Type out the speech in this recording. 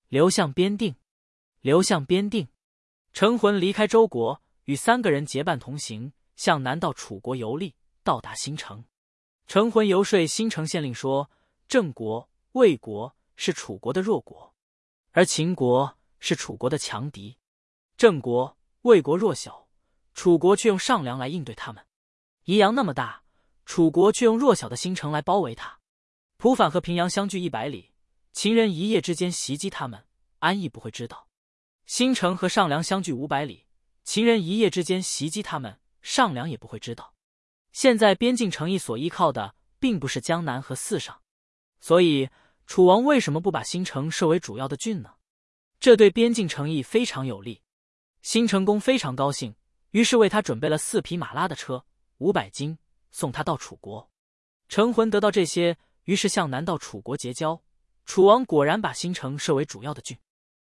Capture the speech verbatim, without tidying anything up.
流向边定，流向边定。陈浑离开周国，与三个人结伴同行，向南到楚国游历，到达新城。陈浑游说新城县令说，郑国、魏国是楚国的弱国，而秦国是楚国的强敌。郑国、魏国弱小，楚国却用上梁来应对他们。宜阳那么大，楚国却用弱小的新城来包围它。蒲坂和平阳相距一百里，秦人一夜之间袭击他们，安邑不会知道。新城和上梁相距五百里，秦人一夜之间袭击他们，上梁也不会知道。现在边境城邑所依靠的并不是江南和泗上，所以楚王为什么不把新城设为主要的郡呢？这对边境城邑非常有利。新成公非常高兴，于是为他准备了四匹马拉的车，五百斤，送他到楚国。陈浑得到这些，于是向南到楚国结交。楚王果然把新城设为主要的郡。